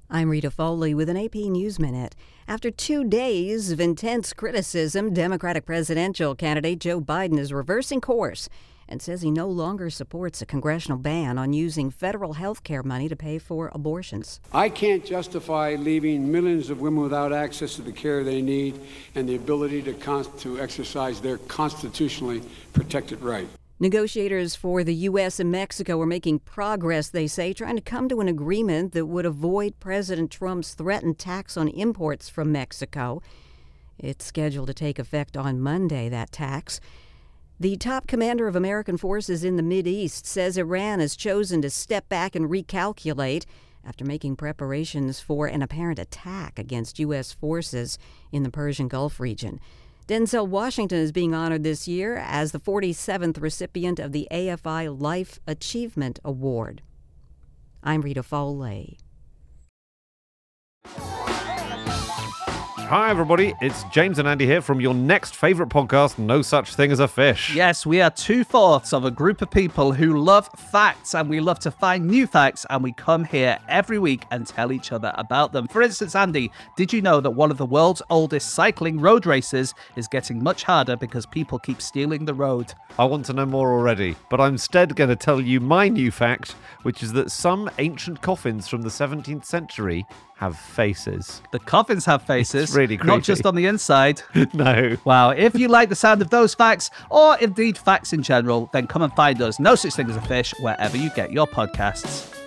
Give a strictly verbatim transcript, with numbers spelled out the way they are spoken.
I'm Rita Foley with an A P News Minute. After two days of intense criticism, Democratic presidential candidate Joe Biden is reversing course and says he no longer supports a congressional ban on using federal health care money to pay for abortions. I can't justify leaving millions of women without access to the care they need and the ability to, con- to exercise their constitutionally protected right. Negotiators for the U S and Mexico are making progress, they say, trying to come to an agreement that would avoid President Trump's threatened tax on imports from Mexico. It's scheduled to take effect on Monday, that tax. The top commander of American forces in the Mideast says Iran has chosen to step back and recalculate after making preparations for an apparent attack against U S forces in the Persian Gulf region. Denzel Washington is being honored this year as the forty-seventh recipient of the A F I Life Achievement Award. I'm Rita Foley. Hi, everybody. It's James and Andy here from your next favourite podcast, No Such Thing as a Fish. Yes, we are two-fourths of a group of people who love facts, and we love to find new facts, and we come here every week and tell each other about them. For instance, Andy, did you know that one of the world's oldest cycling road races is getting much harder because people keep stealing the road? I want to know more already, but I'm instead going to tell you my new fact, which is that some ancient coffins from the seventeenth century have faces. The coffins have faces. It's really creepy. Not just on the inside. No. Wow. If you like the sound of those facts, or indeed facts in general, then come and find us, No Such Thing as a Fish, wherever you get your podcasts.